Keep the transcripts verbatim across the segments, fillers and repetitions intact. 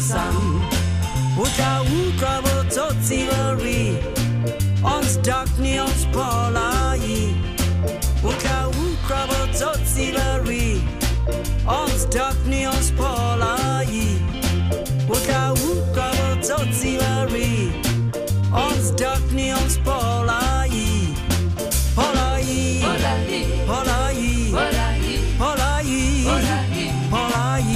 sam uta ukrabo totsivari ons darkni ons polai uta ukrabo totsivari ons darkni ons polai uta ukrabo totsivari ons darkni ons polai polai polai polai polai polai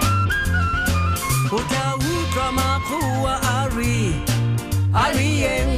Uta ukra makua ari ari